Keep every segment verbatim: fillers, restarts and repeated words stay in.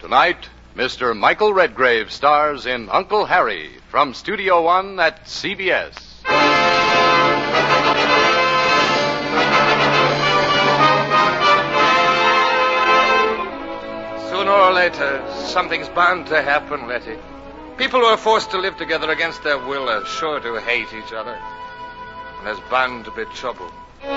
Tonight, Mister Michael Redgrave stars in Uncle Harry from Studio One at C B S. Sooner or later, something's bound to happen, Letty. People who are forced to live together against their will are sure to hate each other. And there's bound to be trouble.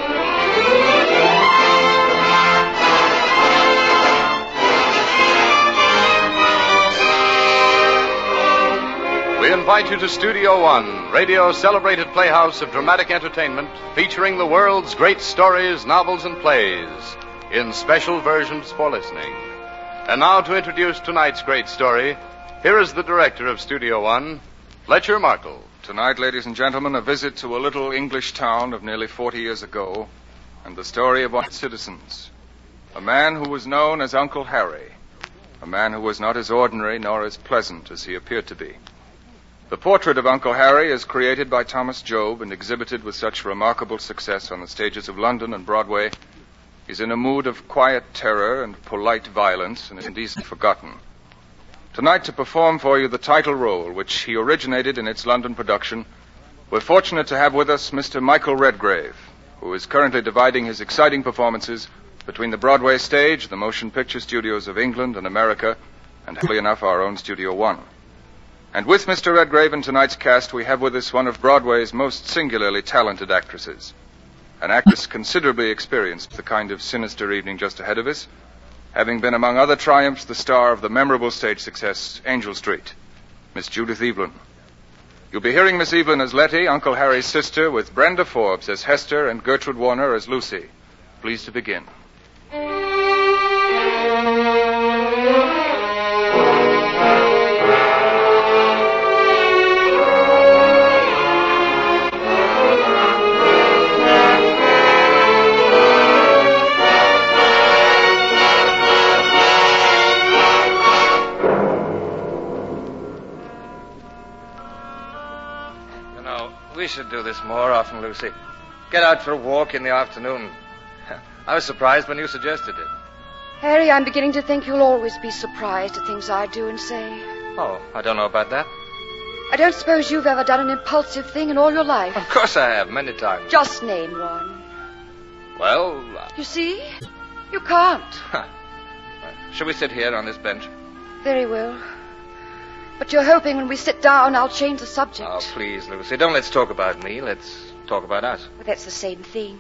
We invite you to Studio One, radio's celebrated playhouse of dramatic entertainment, featuring the world's great stories, novels, and plays, in special versions for listening. And now to introduce tonight's great story, here is the director of Studio One, Fletcher Markle. Tonight, ladies and gentlemen, a visit to a little English town of nearly forty years ago, and the story of one of its citizens. A man who was known as Uncle Harry. A man who was not as ordinary nor as pleasant as he appeared to be. The portrait of Uncle Harry, as created by Thomas Job and exhibited with such remarkable success on the stages of London and Broadway, is in a mood of quiet terror and polite violence and is indeed forgotten. Tonight, to perform for you the title role, which he originated in its London production, we're fortunate to have with us Mister Michael Redgrave, who is currently dividing his exciting performances between the Broadway stage, the motion picture studios of England and America, and happily enough, our own Studio One. And with Mister Redgrave in tonight's cast, we have with us one of Broadway's most singularly talented actresses. An actress considerably experienced the kind of sinister evening just ahead of us, having been, among other triumphs, the star of the memorable stage success, Angel Street, Miss Judith Evelyn. You'll be hearing Miss Evelyn as Letty, Uncle Harry's sister, with Brenda Forbes as Hester and Gertrude Warner as Lucy. Please to begin. We should do this more often, Lucy. Get out for a walk in the afternoon. I was surprised when you suggested it. Harry, I'm beginning to think you'll always be surprised at things I do and say. Oh, I don't know about that. I don't suppose you've ever done an impulsive thing in all your life. Of course I have, many times. Just name one. Well... Uh... You see? You can't. Huh. Shall we sit here on this bench? Very well. But you're hoping when we sit down I'll change the subject. Oh, please, Lucy, don't let's talk about me. Let's talk about us. Well, that's the same thing.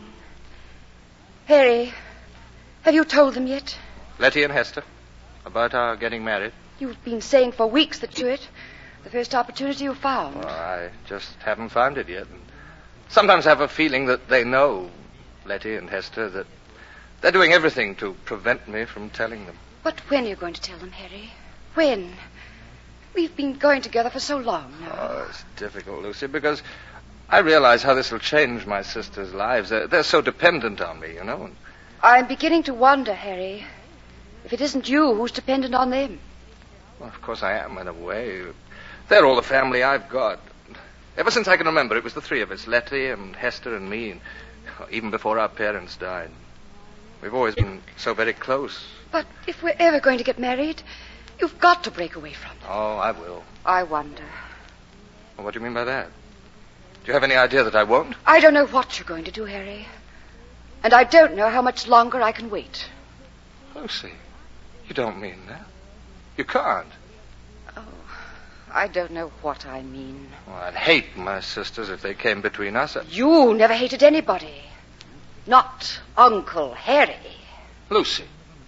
Harry, have you told them yet? Letty and Hester, about our getting married. You've been saying for weeks that you do it. The first opportunity you found. Well, I just haven't found it yet. And sometimes I have a feeling that they know, Letty and Hester, that they're doing everything to prevent me from telling them. But when are you going to tell them, Harry? When? We've been going together for so long now. Oh, it's difficult, Lucy, because I realize how this will change my sisters' lives. They're, they're so dependent on me, you know. I'm beginning to wonder, Harry, if it isn't you who's dependent on them. Well, of course I am, in a way. They're all the family I've got. Ever since I can remember, it was the three of us, Letty and Hester and me, and even before our parents died. We've always been so very close. But if we're ever going to get married... You've got to break away from them. Oh, I will. I wonder. Well, what do you mean by that? Do you have any idea that I won't? I don't know what you're going to do, Harry. And I don't know how much longer I can wait. Lucy, you don't mean that. You can't. Oh, I don't know what I mean. Well, I'd hate my sisters if they came between us. You never hated anybody. Not Uncle Harry. Lucy.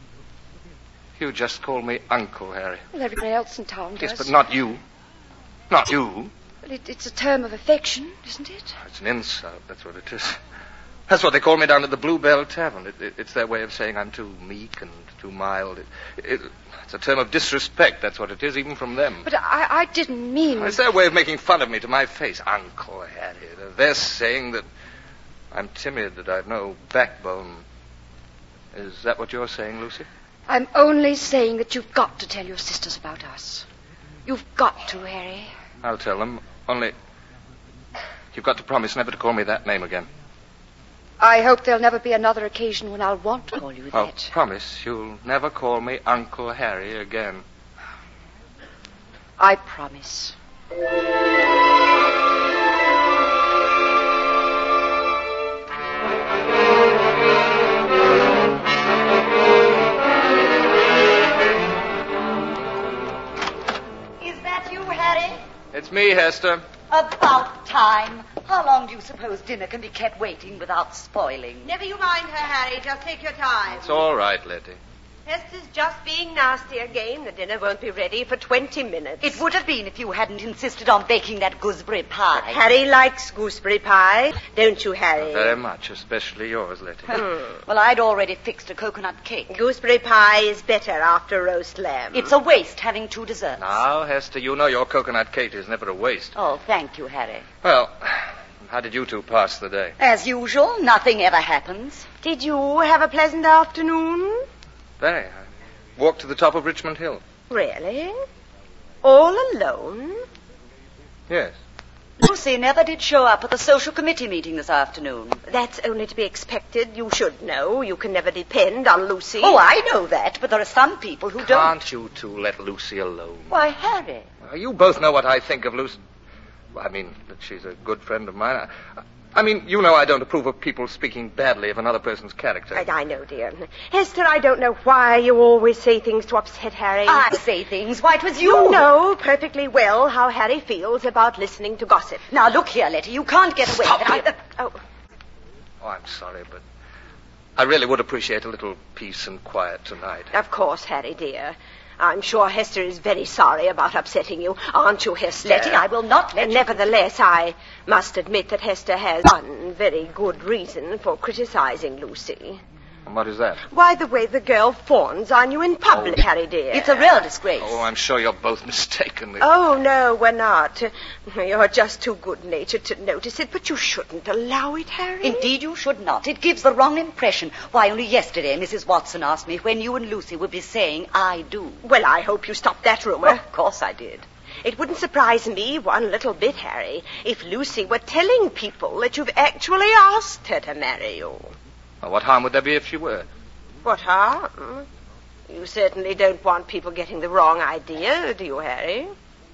You just call me Uncle Harry. Well, everybody else in town does. Yes, but not you. Not you. Well, it, it's a term of affection, isn't it? It's an insult, that's what it is. That's what they call me down at the Bluebell Tavern. It, it, it's their way of saying I'm too meek and too mild. It, it, it's a term of disrespect, that's what it is, even from them. But I, I didn't mean... It's their way of making fun of me to my face. Uncle Harry. They're saying that I'm timid, that I've no backbone. Is that what you're saying, Lucy? I'm only saying that you've got to tell your sisters about us. You've got to, Harry. I'll tell them. Only, you've got to promise never to call me that name again. I hope there'll never be another occasion when I'll want to call you Oh, that. promise you'll never call me Uncle Harry again. I promise. Is that you, Harry? It's me, Hester. About time. How long do you suppose dinner can be kept waiting without spoiling? Never you mind her, Harry. Just take your time. It's all right, Letty. Hester's just being nasty again. The dinner won't be ready for twenty minutes. It would have been if you hadn't insisted on baking that gooseberry pie. Harry likes gooseberry pie. Don't you, Harry? Very much, especially yours, Letty. Well, I'd already fixed a coconut cake. Gooseberry pie is better after roast lamb. It's a waste having two desserts. Now, Hester, you know your coconut cake is never a waste. Oh, thank you, Harry. Well, how did you two pass the day? As usual, nothing ever happens. Did you have a pleasant afternoon? Very. I walked to the top of Richmond Hill. Really? All alone? Yes. Lucy never did show up at the social committee meeting this afternoon. That's only to be expected. You should know. You can never depend on Lucy. Oh, I know that, but there are some people who don't. Can't you two let Lucy alone? Why, Harry. Well, you both know what I think of Lucy. I mean, that she's a good friend of mine. I, I mean, you know I don't approve of people speaking badly of another person's character. I, I know, dear. Hester, I don't know why you always say things to upset Harry. I say things. Why, it was you. You know perfectly well how Harry feels about listening to gossip. Now, look here, Letty. You can't get away. Stop I, it. Oh, Oh, I'm sorry, but I really would appreciate a little peace and quiet tonight. of course, Harry, dear. I'm sure Hester is very sorry about upsetting you. Aren't you, Hester? Letty, I will not let And you... nevertheless, I must admit that Hester has one very good reason for criticizing Lucy. And what is that? Why, the way the girl fawns on you in public, Oh. Harry, dear. It's a real disgrace. Oh, I'm sure you're both mistaken. Oh, no, we're not. You're just too good-natured to notice it, but you shouldn't allow it, Harry. Indeed, you should not. It gives the wrong impression. Why, only yesterday Missus Watson asked me when you and Lucy would be saying, I do. Well, I hope you stopped that rumor. Of course I did. It wouldn't surprise me one little bit, Harry, if Lucy were telling people that you've actually asked her to marry you. Well, what harm would there be if she were? What harm? You certainly don't want people getting the wrong idea, do you, Harry?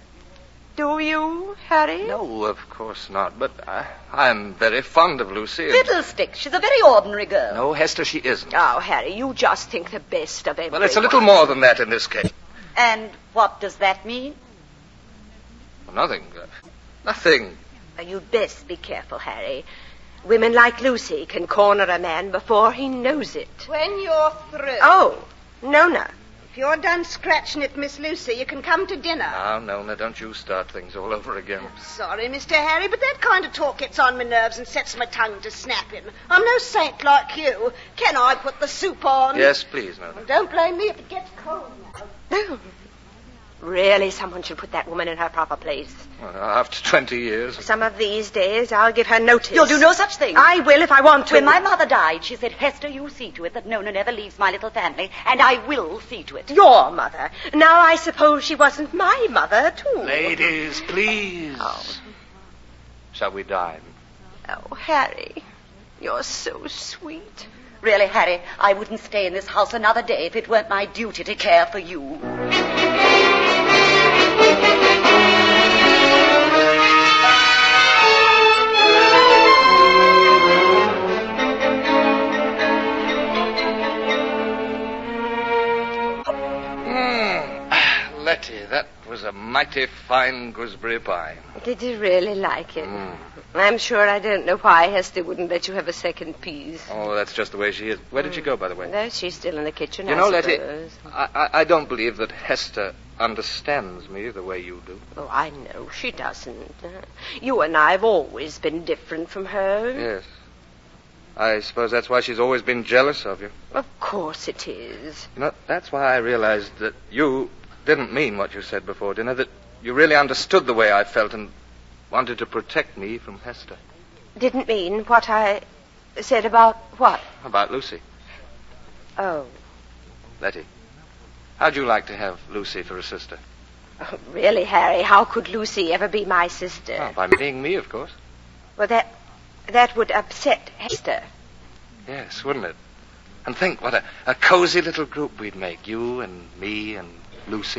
Do you, Harry? No, of course not. But I, I'm very fond of Lucy. and- Fiddlestick. She's a very ordinary girl. No, Hester, she isn't. Oh, Harry, you just think the best of everyone. Well, it's a little more than that in this case. And what does that mean? Well, nothing. Uh, nothing. You'd best be careful, Harry. Women like Lucy can corner a man before he knows it. When you're through. Oh, Nona. If you're done scratching it, Miss Lucy, you can come to dinner. Now, Nona, don't you start things all over again. Sorry, Mister Harry, but that kind of talk gets on my nerves and sets my tongue to snapping. I'm no saint like you. Can I put the soup on? Yes, please, Nona. Well, don't blame me if it gets cold now. Oh, really, someone should put that woman in her proper place. Well, after twenty years. Some of these days, I'll give her notice. You'll do no such thing. I will if I want to. When my mother died, she said, Hester, you see to it that Nona never leaves my little family, and I will see to it. Your mother. Now I suppose she wasn't my mother, too. Ladies, please. Oh. Shall we dine? Oh, Harry, you're so sweet. Really, Harry, I wouldn't stay in this house another day if it weren't my duty to care for you. Mm. Letty, that was a mighty fine gooseberry pie. Did you really like it? Mm. I'm sure I don't know why Hester wouldn't let you have a second piece. Oh, that's just the way she is. Where did she go, by the way? No, she's still in the kitchen, You I know, Letty, suppose. I, I, I don't believe that Hester understands me the way you do. Oh, I know she doesn't. Uh, You and I have always been different from her. Yes. I suppose that's why she's always been jealous of you. Of course it is. You know, that's why I realized that you didn't mean what you said before dinner, that you really understood the way I felt and wanted to protect me from Hester. Didn't mean what I said about what? About Lucy. Oh, Letty, how'd you like to have Lucy for a sister? oh, really, Harry, how could Lucy ever be my sister? Oh, by being me, of course. Well, that that would upset Hester. Yes, wouldn't it? And think what a, a cozy little group we'd make, you and me and Lucy.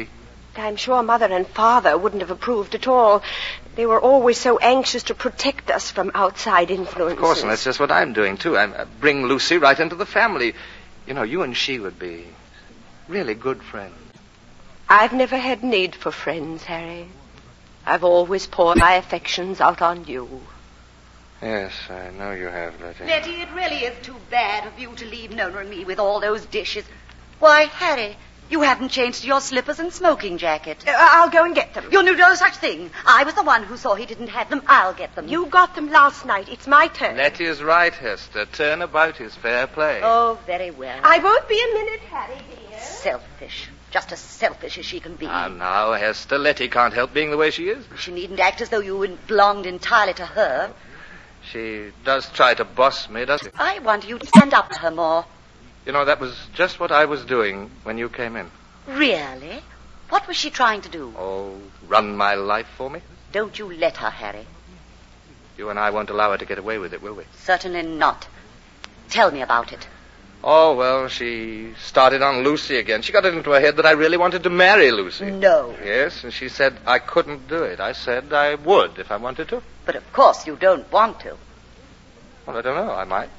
I'm sure Mother and Father wouldn't have approved at all. They were always so anxious to protect us from outside influences. Of course, and that's just what I'm doing, too. I uh, bring Lucy right into the family. You know, you and she would be really good friends. I've never had need for friends, Harry. I've always poured my affections out on you. Yes, I know you have, Letty. Letty, it really is too bad of you to leave Nona and me with all those dishes. Why, Harry, you haven't changed your slippers and smoking jacket. Uh, I'll go and get them. You'll do no such thing. I was the one who saw he didn't have them. I'll get them. You got them last night. It's my turn. Letty is right, Hester. Turn about is fair play. Oh, very well. I won't be a minute, Harry, dear. Selfish. Just as selfish as she can be. Ah, now, Hester, Letty can't help being the way she is. She needn't act as though you belonged entirely to her. She does try to boss me, doesn't she? I want you to stand up to her more. You know, that was just what I was doing when you came in. Really? What was she trying to do? Oh, run my life for me? Don't you let her, Harry. You and I won't allow her to get away with it, will we? Certainly not. Tell me about it. Oh, well, she started on Lucy again. She got it into her head that I really wanted to marry Lucy. No. Yes, and she said I couldn't do it. I said I would if I wanted to. But of course you don't want to. Well, I don't know. I might.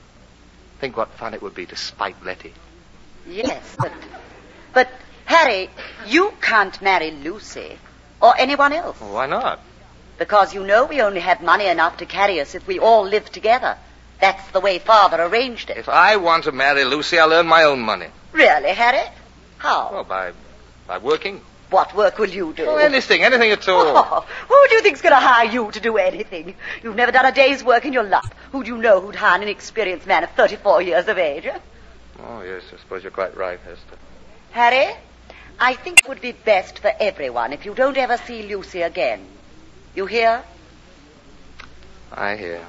Think what fun it would be to spite Letty. Yes, but... But, Harry, you can't marry Lucy or anyone else. Well, why not? Because you know we only have money enough to carry us if we all live together. That's the way Father arranged it. If I want to marry Lucy, I'll earn my own money. Really, Harry? How? Well, by by working. What work will you do? Oh, anything, anything at all. Oh, who do you think's going to hire you to do anything? You've never done a day's work in your life. Who do you know who'd hire an inexperienced man of thirty-four years of age? Oh, yes, I suppose you're quite right, Hester. Harry, I think it would be best for everyone if you don't ever see Lucy again. You hear? I hear.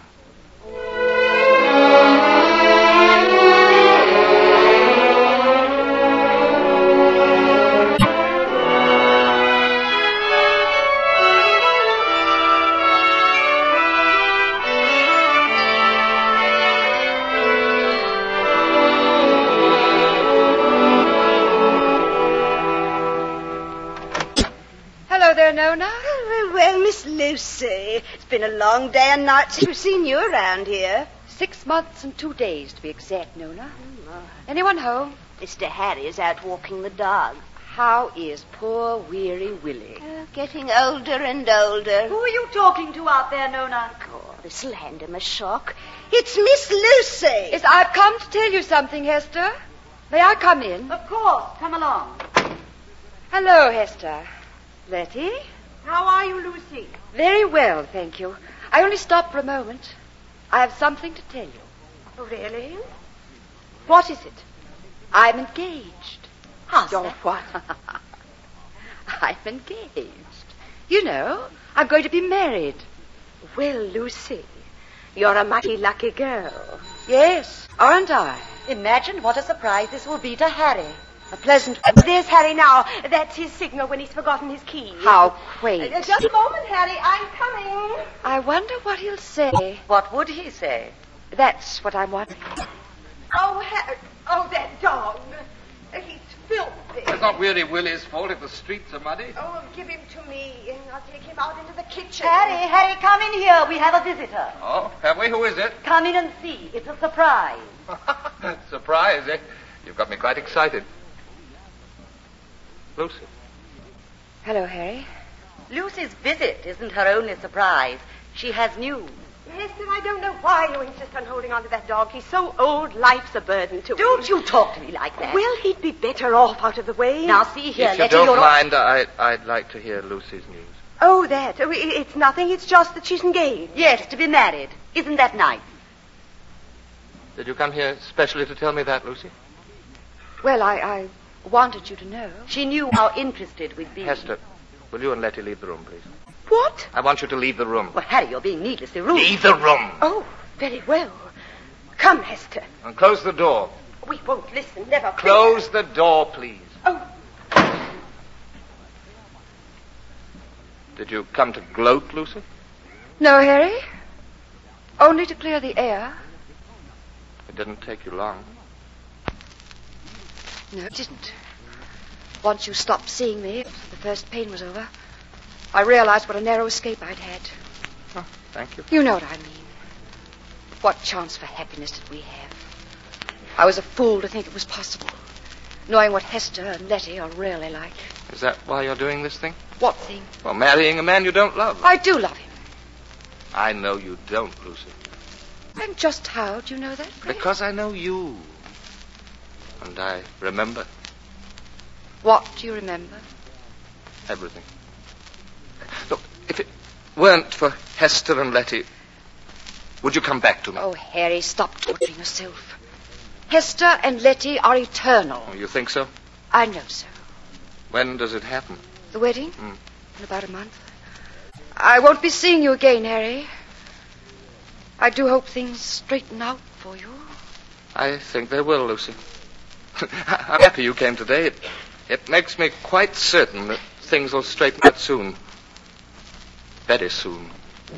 Hello there, Nona. Oh, well, Miss Lucy, it's been a long day and night since we've seen you around here. Six months and two days, to be exact, Nona. Anyone home? Mister Harry is out walking the dog. How is poor, weary Willie? Oh, getting older and older. Who are you talking to out there, Nona? Oh, this'll hand him a shock. It's Miss Lucy. Yes, I've come to tell you something, Hester. May I come in? Of course. Come along. Hello, Hester. Letty? How are you, Lucy? Very well, thank you. I only stopped for a moment. I have something to tell you. Oh, really? What is it? I'm engaged. How's You're that? what? I'm engaged. You know, I'm going to be married. Well, Lucy, you're a mighty lucky girl. Yes, aren't I? Imagine what a surprise this will be to Harry. A pleasant... There's Harry now. That's his signal when he's forgotten his key. How quaint. Uh, just a moment, Harry. I'm coming. I wonder what he'll say. What would he say? That's what I'm wondering. Oh, Harry. Oh, that dog. Uh, He's filthy. It's not really Willie's fault if the streets are muddy. Oh, give him to me, and I'll take him out into the kitchen. Harry, Harry, come in here. We have a visitor. Oh, have we? Who is it? Come in and see. It's a surprise. Surprise, eh? You've got me quite excited. Lucy. Hello, Harry. Lucy's visit isn't her only surprise. She has news. Hester, I don't know why you insist on holding on to that dog. He's so old, life's a burden to him. Don't you talk to me like that. Well, he'd be better off out of the way. Now, see here, If you Letty, don't you're... mind, I, I'd like to hear Lucy's news. Oh, that. Oh, i- It's nothing. It's just that she's engaged. Yes, to be married. Isn't that nice? Did you come here specially to tell me that, Lucy? Well, I, I wanted you to know. She knew how interested we'd be. Hester, will you and Letty leave the room, please? What? I want you to leave the room. Well, Harry, you're being needlessly rude. Leave the room. Oh, very well. Come, Hester. And close the door. We won't listen. Never. Close the door, please. Oh. Did you come to gloat, Lucy? No, Harry. Only to clear the air. It didn't take you long. No, it didn't. Once you stopped seeing me, the first pain was over, I realized what a narrow escape I'd had. Oh, thank you. You know what I mean. What chance for happiness did we have? I was a fool to think it was possible, knowing what Hester and Letty are really like. Is that why you're doing this thing? What thing? Well, marrying a man you don't love. I do love him. I know you don't, Lucy. And just how do you know that, pray? Because I know you. And I remember. What do you remember? Everything. Look, if it weren't for Hester and Letty, would you come back to me? Oh, Harry, stop torturing yourself. Hester and Letty are eternal. Oh, you think so? I know so. When does it happen? The wedding? Mm. In about a month. I won't be seeing you again, Harry. I do hope things straighten out for you. I think they will, Lucy. I'm happy you came today. It, it makes me quite certain that things will straighten out soon. Very soon.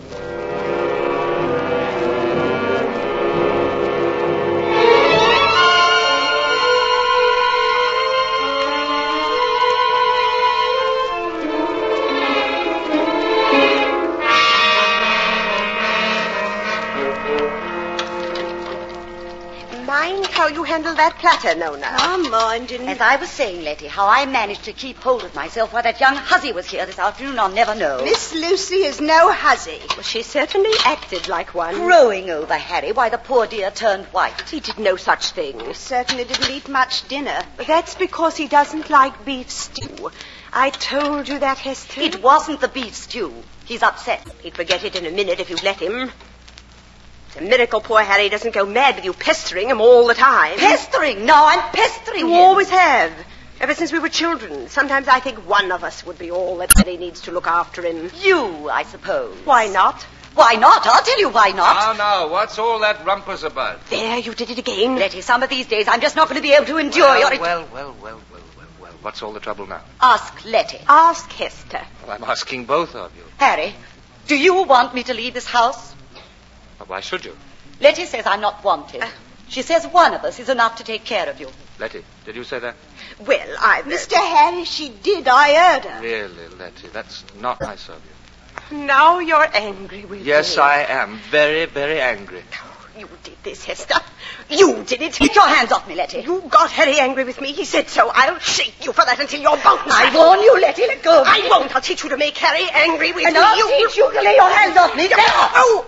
How you handle that platter, Nona. I'm minding. As I was saying, Letty, how I managed to keep hold of myself while that young hussy was here this afternoon, I'll never know. Miss Lucy is no hussy. Well, she certainly acted like one. Crowing over Harry, why the poor dear turned white. He did no such thing. He certainly didn't eat much dinner. That's because he doesn't like beef stew. I told you that, Hester. It wasn't the beef stew. He's upset. He'd forget it in a minute if you'd let him. It's a miracle poor Harry doesn't go mad with you pestering him all the time. Pestering? No, I'm pestering you him. You always have. Ever since we were children. Sometimes I think one of us would be all that Harry needs to look after him. You, I suppose. Why not? Why not? I'll tell you why not. Now, now, what's all that rumpus about? There, you did it again. Letty, some of these days I'm just not going to be able to endure well, your... Well, well, well, well, well, well. What's all the trouble now? Ask Letty. Ask Hester. Well, I'm asking both of you. Harry, do you want me to leave this house? Well, why should you? Letty says I'm not wanted. Uh, she says one of us is enough to take care of you. Letty, did you say that? Well, I... Mister Harry, she did. I heard her. Really, Letty, that's not nice of you. Now you're angry with yes, me. Yes, I am. Very, very angry. Oh, you did this, Hester. You did it. Get your hands off me, Letty. You got Harry angry with me. He said so. I'll shake you for that until you're both... I warn you, Letty. Let go of me. I won't. I'll teach you to make Harry angry with and me. I'll you... teach you to lay your hands off me. Get off. Oh!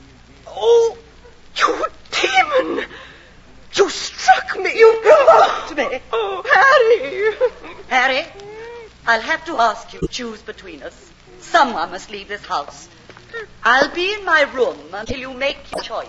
Oh! You demon! You struck me! You provoked me! Oh, Harry! Harry, I'll have to ask you to choose between us. Someone must leave this house. I'll be in my room until you make your choice.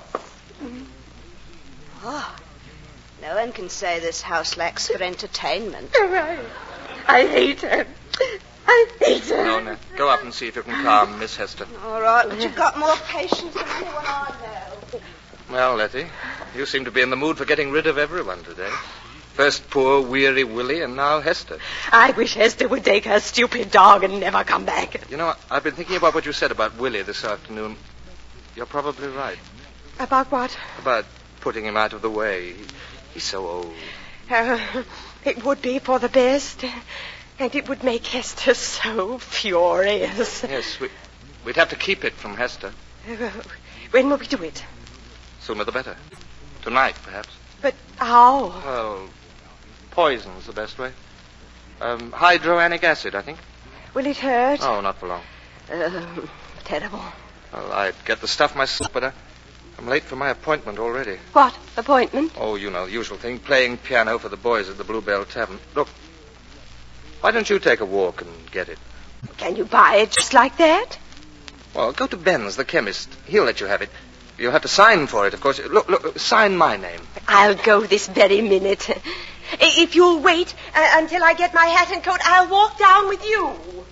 Oh, no one can say this house lacks for entertainment. I, I hate her. I hate her. No, no. Go up and see if you can calm Miss Hester. All right, but you've got more patience than anyone I know. Well, Letty, you seem to be in the mood for getting rid of everyone today. First poor, weary Willie, and now Hester. I wish Hester would take her stupid dog and never come back. You know, I've been thinking about what you said about Willie this afternoon. You're probably right. About what? About putting him out of the way. He's so old. Uh, it would be for the best. And it would make Hester so furious. Yes, we, we'd have to keep it from Hester. Uh, when will we do it? Sooner the better. Tonight, perhaps. But how? Well, poison's the best way. Um, hydroanic acid, I think. Will it hurt? Oh, not for long. Uh, terrible. Well, I'd get the stuff myself, but I, I'm late for my appointment already. What appointment? Oh, you know, the usual thing. Playing piano for the boys at the Bluebell Tavern. Look, why don't you take a walk and get it? Can you buy it just like that? Well, go to Ben's, the chemist. He'll let you have it. You'll have to sign for it, of course. Look, look, sign my name. I'll go this very minute. If you'll wait uh, until I get my hat and coat, I'll walk down with you.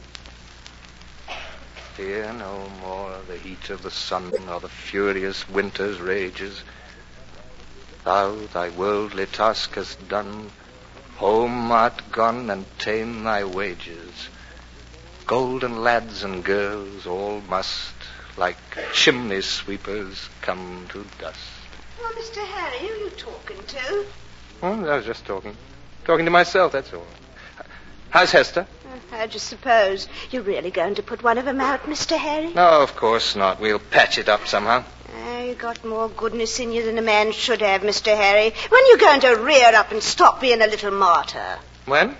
Fear no more the heat of the sun or the furious winter's rages. Thou thy worldly task hast done, home art gone and ta'en thy wages. Golden lads and girls all must, like chimney sweepers, come to dust. Oh, Mister Harry, who are you talking to? Oh, I was just talking. Talking to myself, that's all. How's Hester? I just suppose you're really going to put one of them out, Mister Harry? No, of course not. We'll patch it up somehow. Uh, you got more goodness in you than a man should have, Mister Harry. When are you going to rear up and stop being a little martyr? When?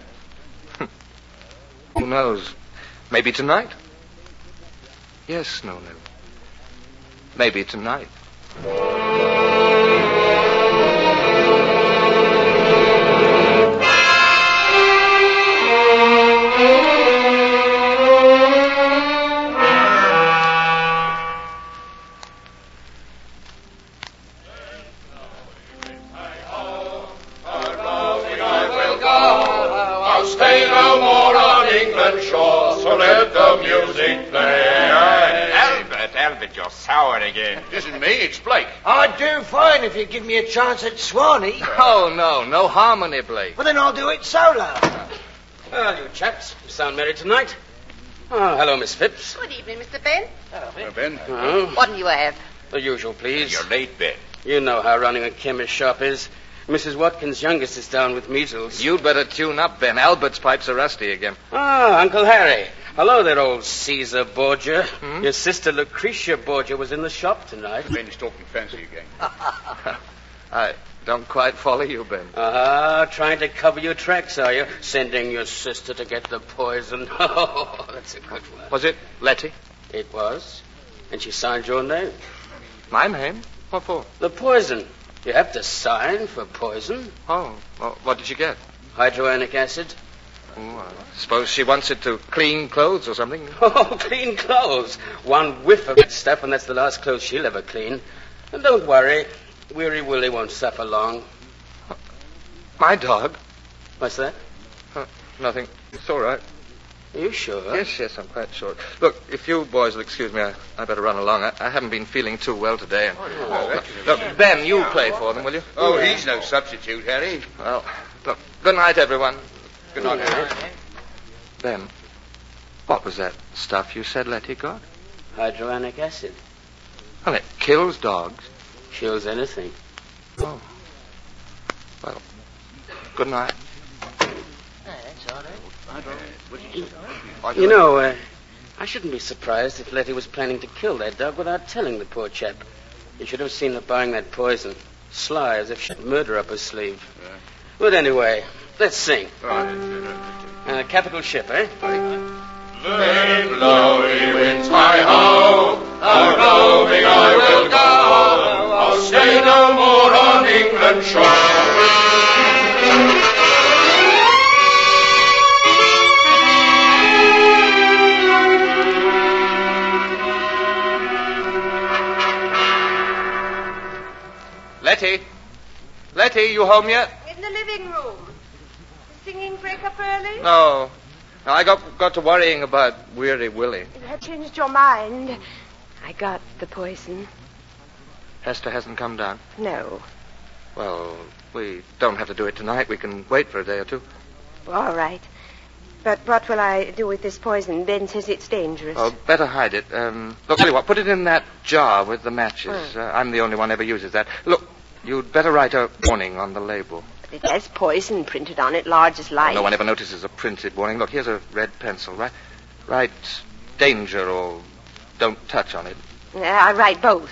Who knows? Maybe tonight? Yes, no, no. Maybe tonight. Isn't me, it's Blake. I'd do fine if you'd give me a chance at Swanee. Oh, no, no harmony, Blake. Well, then I'll do it solo. Well, you chaps, you sound merry tonight. Oh, hello, Miss Phipps. Good evening, Mister Ben. Hello, Ben. Oh, What'll you have? the usual, please. You're late, Ben. You know how running a chemist shop is. Missus Watkins' youngest is down with measles. You'd better tune up, Ben. Albert's pipes are rusty again. Ah, Uncle Harry. Hello there, old Caesar Borgia. Hmm? Your sister Lucretia Borgia was in the shop tonight. Ben's talking fancy again. I don't quite follow you, Ben. Ah, trying to cover your tracks, are you? Sending your sister to get the poison. Oh, that's a good one. Was it Letty? It was. And she signed your name. My name? What for? The poison. You have to sign for poison. Oh, well, what did you get? Hydroanic acid. Oh, I suppose she wants it to clean clothes or something. Oh, clean clothes. One whiff of that stuff, and that's the last clothes she'll ever clean. And don't worry. Weary Willie won't suffer long. My dog? What's that? Uh, nothing. It's all right. Are you sure? Yes, yes, I'm quite sure. Look, if you boys will excuse me, I, I better run along. I, I haven't been feeling too well today. And, Oh, look, look, Ben, you play for them, will you? Oh, he's no substitute, Harry. Well, look, good night, everyone. Good night, Harry. Ben, what was that stuff you said Letty got? Hydroanic acid. Well, it kills dogs. Kills anything. Oh. Well, good night. You know, uh, I shouldn't be surprised if Letty was planning to kill that dog without telling the poor chap. You should have seen her buying that poison. Sly, as if she had murder up her sleeve. Yeah. But anyway, let's sing. All right. Uh, capital ship, eh? Then blowy winds, hi-ho, a-roving I will go, I'll stay no more on England's shore. Letty? Letty, you home yet? In the living room. The singing break up early? No. No, I got got to worrying about Weary Willie. You have changed your mind. I got the poison. Hester hasn't come down. No. Well, we don't have to do it tonight. We can wait for a day or two. All right. But what will I do with this poison? Ben says it's dangerous. Oh, better hide it. Um, look, tell you what, put it in that jar with the matches. Oh. Uh, I'm the only one ever uses that. Look, you'd better write a warning on the label. It has poison printed on it, large as life. No one ever notices a printed warning. Look, here's a red pencil. Write, write danger or don't touch on it. Uh, I write both.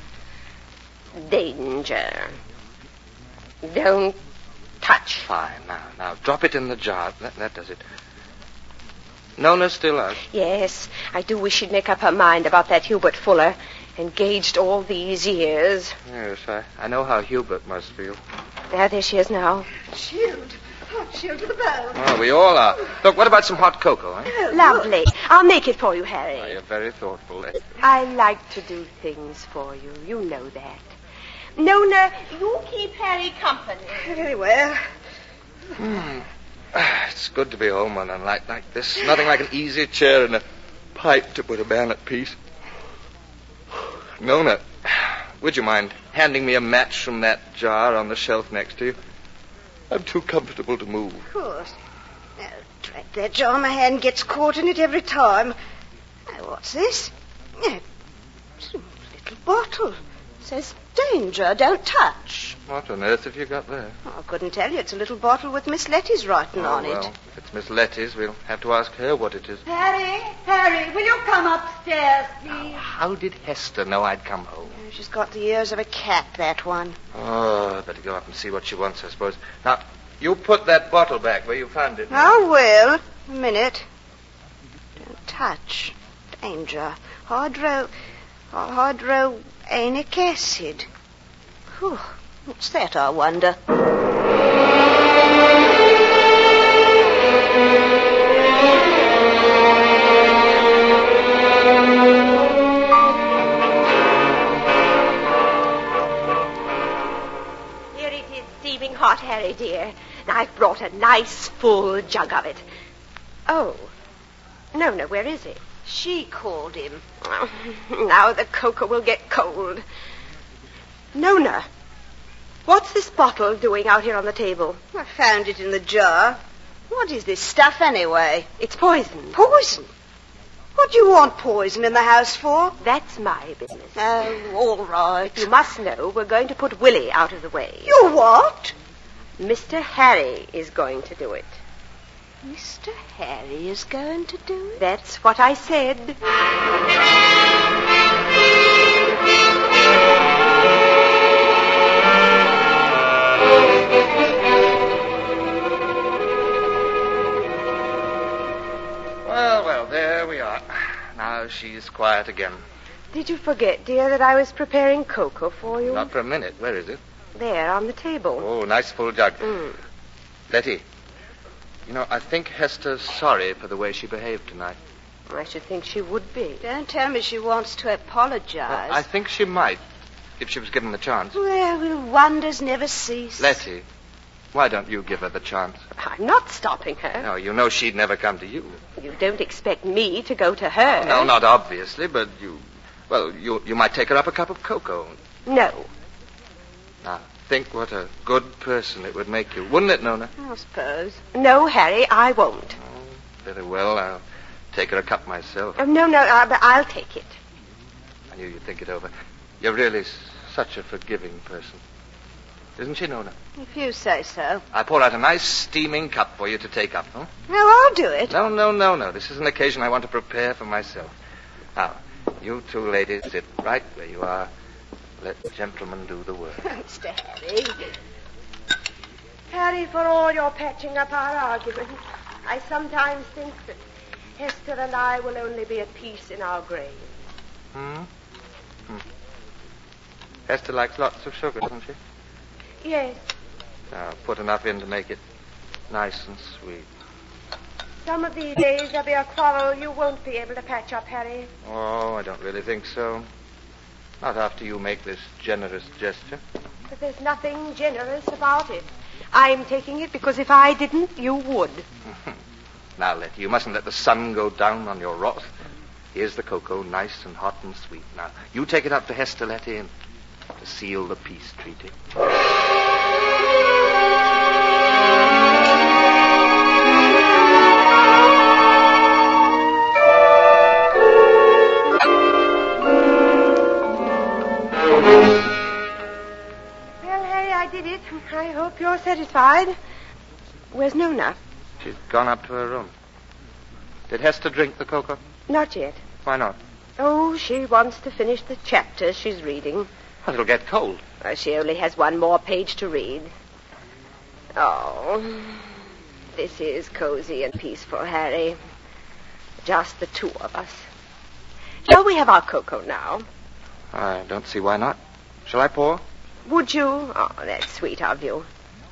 Danger. Don't touch. Fine. Now, now, drop it in the jar. That, that does it. Nona's still out. Yes, I do wish she'd make up her mind about that Hubert Fuller. Engaged all these years. Yes, I, I know how Hubert must feel. Ah, there she is now. Shield. Oh, shield to the bone. Oh, we all are. Look, what about some hot cocoa, eh? Lovely. I'll make it for you, Oh, Harry. you're very thoughtful. Eh? I like to do things for you. You know that. Nona, you keep Harry company. Very well. Hmm. It's good to be home on a night like this. Nothing like an easy chair and a pipe to put a man at peace. Nona, would you mind handing me a match from that jar on the shelf next to you? I'm too comfortable to move. Of course. Now, drat that jar, my hand gets caught in it every time. Now, what's this? Yeah, it's a little bottle. It says, danger, don't touch. What on earth have you got there? Oh, I couldn't tell you. It's a little bottle with Miss Letty's writing oh, on well, it. if it's Miss Letty's, we'll have to ask her what it is. Harry, Harry, will you come upstairs, please? Now, how did Hester know I'd come home? She's got the ears of a cat, that one. Oh, I'd better go up and see what she wants, I suppose. Now, you put that bottle back where you found it. I will. A minute. Don't touch. Danger. Hydro... Hydroanic acid. Whew. What's that, I wonder? Here it is, steaming hot, Harry, dear. And I've brought a nice full jug of it. Oh. No, no, where is it? She called him. Oh, now the cocoa will get cold. Nona, what's this bottle doing out here on the table? I found it in the jar. What is this stuff, anyway? It's poison. Poison? What do you want poison in the house for? That's my business. Oh, all right. You must know we're going to put Willie out of the way. You what? Mister Harry is going to do it. Mister Harry is going to do it? That's what I said. Well, well, there we are. Now she's quiet again. Did you forget, dear, that I was preparing cocoa for you? Not for a minute. Where is it? There, on the table. Oh, nice full jug. Mm. Letty, you know, I think Hester's sorry for the way she behaved tonight. I should think she would be. Don't tell me she wants to apologize. Well, I think she might, if she was given the chance. Well, will wonders never cease? Letty, why don't you give her the chance? I'm not stopping her. No, you know she'd never come to you. You don't expect me to go to her. No, not obviously, but you... Well, you, you might take her up a cup of cocoa. No. Now, think what a good person it would make you. Wouldn't it, Nona? I suppose. No, Harry, I won't. Oh, very well. I'll take her a cup myself. Oh, no, no, uh, but I'll take it. I knew you'd think it over. You're really s- such a forgiving person. Isn't she, Nona? If you say so. I pour out a nice steaming cup for you to take up, huh? No, I'll do it. No, no, no, no. This is an occasion I want to prepare for myself. Now, you two ladies sit right where you are. Let the gentleman do the work. Mister Harry. Harry, for all your patching up our argument, I sometimes think that Hester and I will only be at peace in our grave. Hmm? hmm. Hester likes lots of sugar, doesn't she? Yes. Now, put enough in to make it nice and sweet. Some of these days there'll be a quarrel you won't be able to patch up, Harry. Oh, I don't really think so. Not after you make this generous gesture. But there's nothing generous about it. I'm taking it because if I didn't, you would. Now, Letty, you mustn't let the sun go down on your wrath. Here's the cocoa, nice and hot and sweet. Now, you take it up to Hester, Letty, and to seal the peace treaty. Well, Harry, I did it. I hope you're satisfied. Where's Nona? She's gone up to her room. Did Hester drink the cocoa? Not yet. Why not? Oh, she wants to finish the chapter she's reading. Well, it'll get cold. Well, she only has one more page to read. Oh, this is cozy and peaceful, Harry. Just the two of us. Shall we have our cocoa now? I don't see why not. Shall I pour? Would you? Oh, that's sweet of you.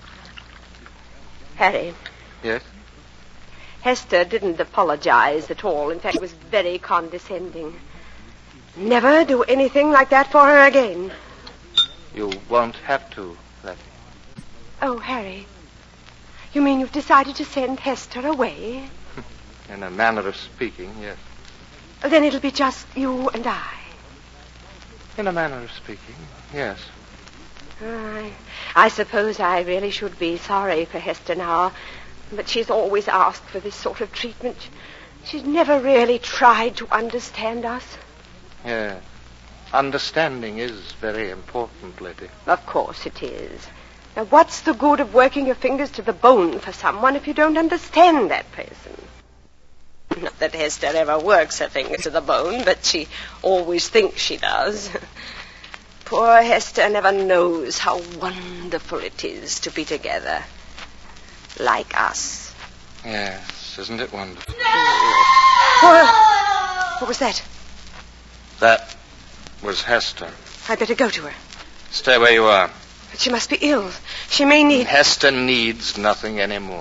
Harry. Yes? Hester didn't apologize at all. In fact, she was very condescending. Never do anything like that for her again. You won't have to, Letty. Oh, Harry. You mean you've decided to send Hester away? In a manner of speaking, yes. Then it'll be just you and I. In a manner of speaking, yes. I, I suppose I really should be sorry for Hester now, but she's always asked for this sort of treatment. She's never really tried to understand us. Yes. Understanding is very important, Letty. Of course it is. Now, what's the good of working your fingers to the bone for someone if you don't understand that person? Not that Hester ever works her fingers to the bone, but she always thinks she does. Poor Hester never knows how wonderful it is to be together. Like us. Yes, isn't it wonderful? What, what was that? That was Hester. I'd better go to her. Stay where you are. But she must be ill. She may need... Hester needs nothing anymore.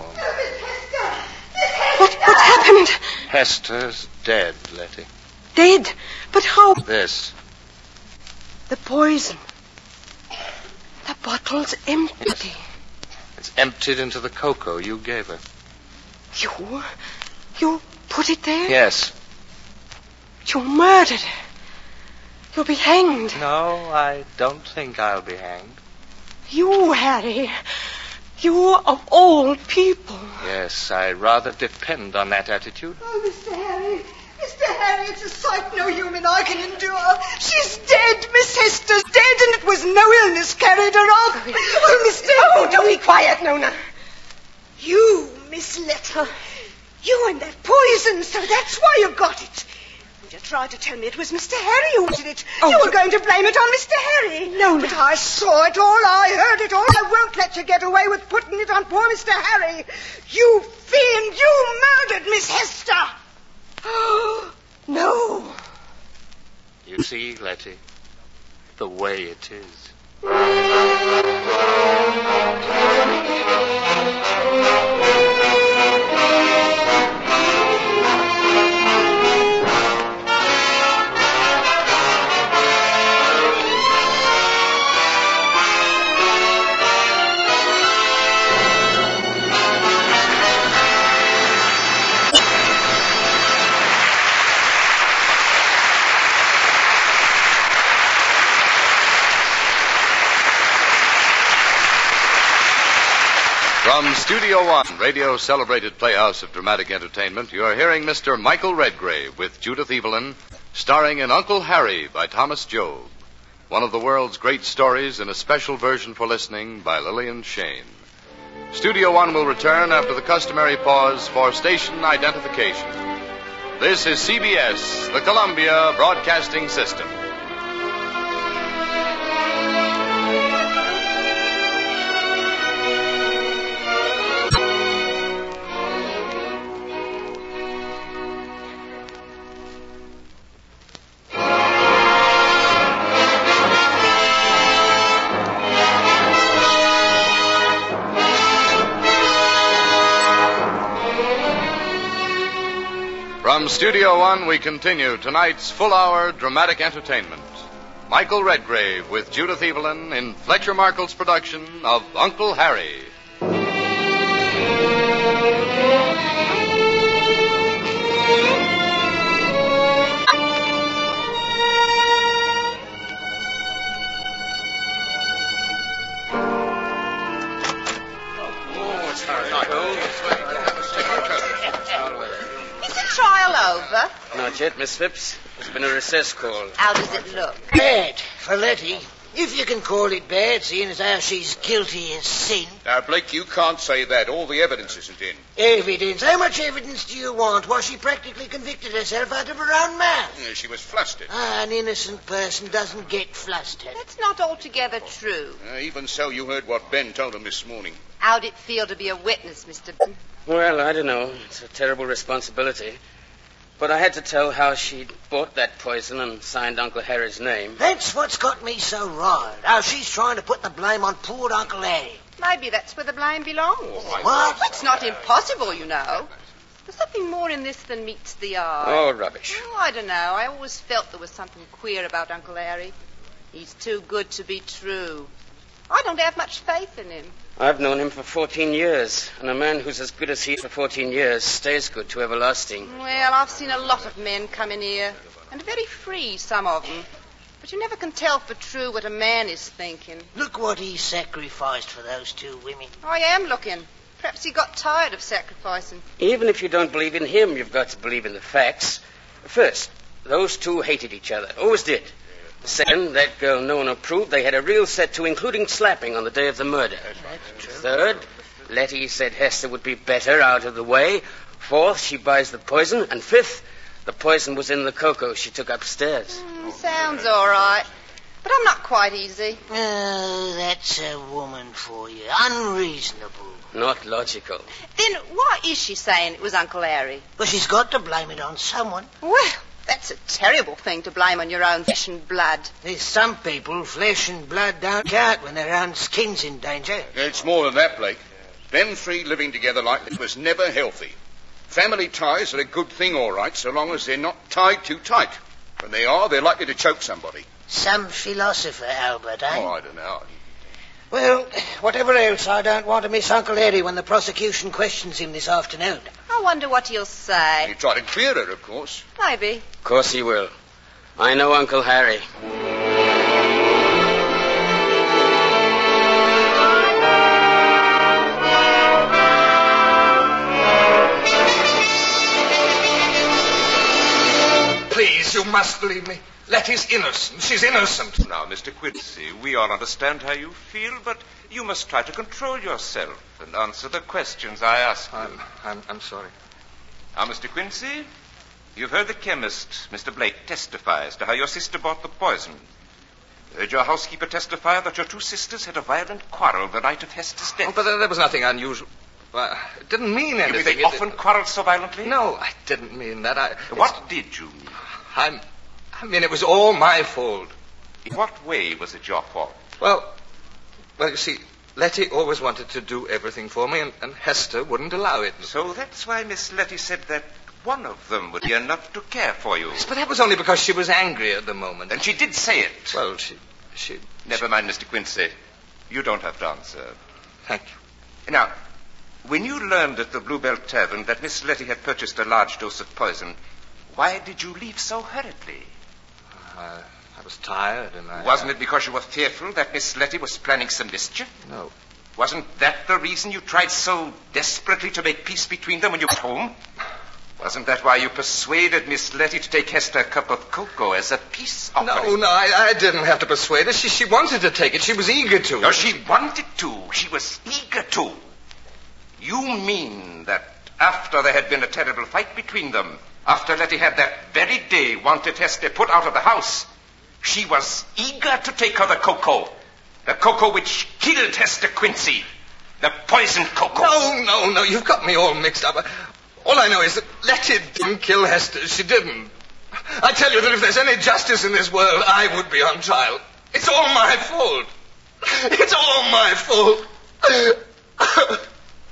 What, what's happened? Hester's dead, Letty. Dead? But how? This. The poison. The bottle's empty. It's emptied into the cocoa you gave her. You? You put it there? Yes. You murdered her. You'll be hanged. No, I don't think I'll be hanged. You, Harry. You of all people. Yes, I rather depend on that attitude. Oh, Mister Harry. Mister Harry, it's a sight no human eye can endure. She's dead. Miss Hester's dead, and it was no illness carried her off. Oh, Mister Oh, do be quiet, Nona. You, Miss Letty. You and that poison, so that's why you got it. You tried to tell me it was Mister Harry who did it. Oh, you were you... going to blame it on Mister Harry. No, But I saw it all. I heard it all. I won't let you get away with putting it on poor Mister Harry. You fiend. You murdered Miss Hester. Oh, no. You see, Letty, the way it is. From Studio One, radio celebrated playhouse of dramatic entertainment, you are hearing Mister Michael Redgrave with Judith Evelyn, starring in Uncle Harry by Thomas Job, one of the world's great stories in a special version for listening by Lillian Shane. Studio One will return after the customary pause for station identification. This is C B S, the Columbia Broadcasting System. From Studio One, we continue tonight's full-hour dramatic entertainment. Michael Redgrave with Judith Evelyn in Fletcher Markle's production of Uncle Harry. Trial over? Not yet, Miss Phipps. There's been a recess call. How does it look? Bad for Letty. If you can call it bad, seeing as how she's guilty as sin. Now, Blake, you can't say that. All the evidence isn't in. Evidence? How much evidence do you want? Why, she practically convicted herself out of her own mouth. Yeah, she was flustered. Ah, an innocent person doesn't get flustered. That's not altogether true. Uh, even so, you heard what Ben told him this morning. How'd it feel to be a witness, Mister B? Well, I don't know. It's a terrible responsibility. But I had to tell how she'd bought that poison and signed Uncle Harry's name. That's what's got me so riled. How she's trying to put the blame on poor Uncle Harry. Maybe that's where the blame belongs. What? It's not impossible, you know. There's something more in this than meets the eye. Oh, rubbish. Oh, I don't know. I always felt there was something queer about Uncle Harry. He's too good to be true. I don't have much faith in him. I've known him for fourteen years, and a man who's as good as he is for fourteen years stays good to everlasting. Well, I've seen a lot of men come in here, and very free, some of them. But you never can tell for true what a man is thinking. Look what he sacrificed for those two women. I am looking. Perhaps he got tired of sacrificing. Even if you don't believe in him, you've got to believe in the facts. First, those two hated each other. Always did. Second, that girl no one approved. They had a real set to, including slapping on the day of the murder. That's true. Third, Letty said Hester would be better out of the way. Fourth, she buys the poison. And fifth, the poison was in the cocoa she took upstairs. Mm, sounds all right. But I'm not quite easy. Oh, that's a woman for you. Unreasonable. Not logical. Then why is she saying it was Uncle Harry? Well, she's got to blame it on someone. Well, that's a terrible thing to blame on your own flesh and blood. There's some people, flesh and blood don't count when their own skin's in danger. It's more than that, Blake. Them three living together like this was never healthy. Family ties are a good thing, all right, so long as they're not tied too tight. When they are, they're likely to choke somebody. Some philosopher, Albert, eh? Oh, I don't know. Well, whatever else, I don't want to miss Uncle Harry when the prosecution questions him this afternoon. I wonder what he'll say. You try to clear her, of course. Maybe. Of course he will. I know Uncle Harry. Please, you must believe me. Letty's innocent. She's innocent. Now, Mister Quincy, we all understand how you feel, but you must try to control yourself and answer the questions I ask you. I'm, I'm, I'm sorry. Now, Mister Quincy, you've heard the chemist, Mister Blake, testify as to how your sister bought the poison. You heard your housekeeper testify that your two sisters had a violent quarrel the night of Hester's death. Oh, but there, there was nothing unusual. Well, it didn't mean anything. You mean they often quarreled so violently? No, I didn't mean that. I, what did you mean? I'm... I mean, it was all my fault. In what way was it your fault? Well, well, you see, Letty always wanted to do everything for me, and, and Hester wouldn't allow it. So that's why Miss Letty said that one of them would be enough to care for you. Yes, but that was only because she was angry at the moment. And she did say it. Well, she... she Never she... mind, Mister Quincy. You don't have to answer. Thank you. Now, when you learned at the Bluebell Tavern that Miss Letty had purchased a large dose of poison, why did you leave so hurriedly? Uh, I was tired and I... Wasn't it because you were fearful that Miss Letty was planning some mischief? No. Wasn't that the reason you tried so desperately to make peace between them when you got home? Wasn't that why you persuaded Miss Letty to take Hester a cup of cocoa as a peace offering? No, no, I, I didn't have to persuade her. She, she wanted to take it. She was eager to. No, she wanted to. She was eager to. You mean that after there had been a terrible fight between them, after Letty had that very day wanted Hester put out of the house, she was eager to take her the cocoa. The cocoa which killed Hester Quincy. The poisoned cocoa. No, no, no, you've got me all mixed up. All I know is that Letty didn't kill Hester. She didn't. I tell you that if there's any justice in this world, I would be on trial. It's all my fault. It's all my fault.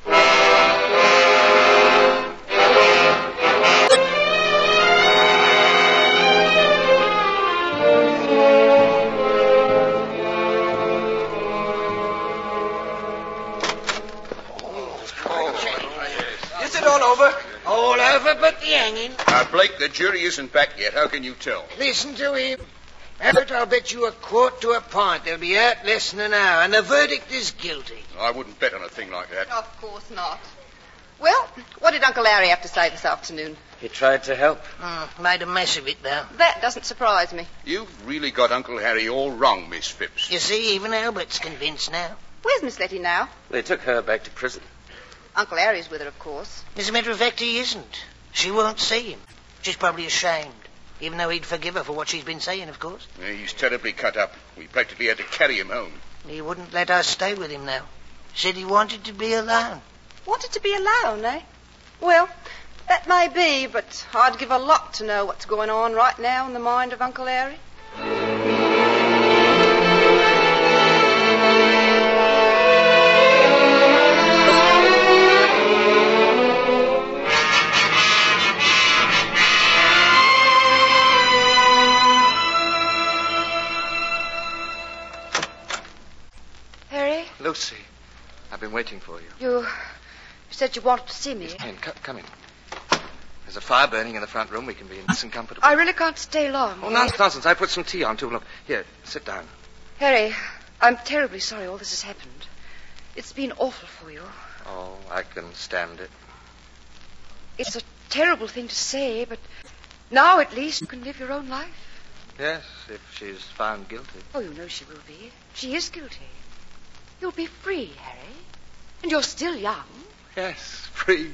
All over but the hanging. Now, Blake, the jury isn't back yet. How can you tell? Listen to him. Albert, I'll bet you a quart to a pint they'll be out less than an hour, and the verdict is guilty. I wouldn't bet on a thing like that. Of course not. Well, what did Uncle Harry have to say this afternoon? He tried to help. Mm, made a mess of it, though. That doesn't surprise me. You've really got Uncle Harry all wrong, Miss Phipps. You see, even Albert's convinced now. Where's Miss Letty now? They took her back to prison. Uncle Harry's with her, of course. As a matter of fact, he isn't. She won't see him. She's probably ashamed. Even though he'd forgive her for what she's been saying, of course. Yeah, he's terribly cut up. We practically had to carry him home. He wouldn't let us stay with him now. Said he wanted to be alone. Wanted to be alone, eh? Well, that may be, but I'd give a lot to know what's going on right now in the mind of Uncle Harry. Lucy, I've been waiting for you. You, you said you wanted to see me. Come in, c- come in. There's a fire burning in the front room. We can be nice and comfortable. I really can't stay long. Oh, nonsense, nonsense. I put some tea on, too. Look, here, sit down. Harry, I'm terribly sorry all this has happened. It's been awful for you. Oh, I can stand it. It's a terrible thing to say, but now at least you can live your own life. Yes, if she's found guilty. Oh, you know she will be. She is guilty. You'll be free, Harry. And you're still young. Yes, free.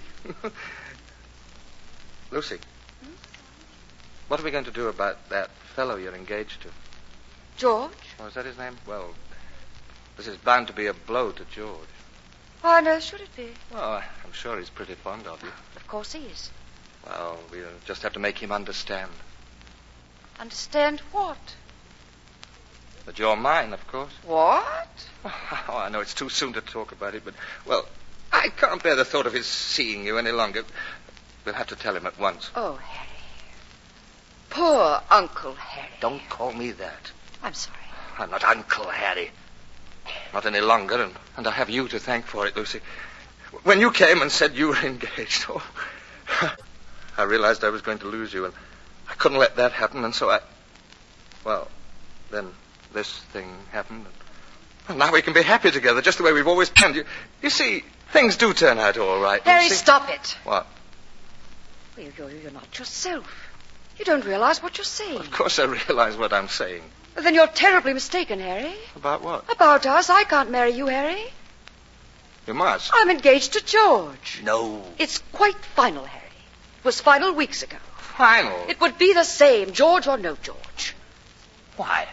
Lucy, hmm? What are we going to do about that fellow you're engaged to? George? Oh, is that his name? Well, this is bound to be a blow to George. Why on earth should it be? Well, I'm sure he's pretty fond of you. Of course he is. Well, we'll just have to make him understand. Understand what? That you're mine, of course. What? Oh, I know it's too soon to talk about it, but, well, I can't bear the thought of his seeing you any longer. We'll have to tell him at once. Oh, Harry. Poor Uncle Harry. Don't call me that. I'm sorry. I'm not Uncle Harry. Not any longer, and, and I have you to thank for it, Lucy. When you came and said you were engaged, oh, I realized I was going to lose you, and I couldn't let that happen, and so I... Well, then this thing happened, and well, now we can be happy together, just the way we've always planned. You, you see, things do turn out all right. Harry, stop it. What? Well, you're, you're not yourself. You don't realize what you're saying. Of course I realize what I'm saying. Well, then you're terribly mistaken, Harry. About what? About us. I can't marry you, Harry. You must. I'm engaged to George. No. It's quite final, Harry. It was final weeks ago. Final? It would be the same, George or no George. Why?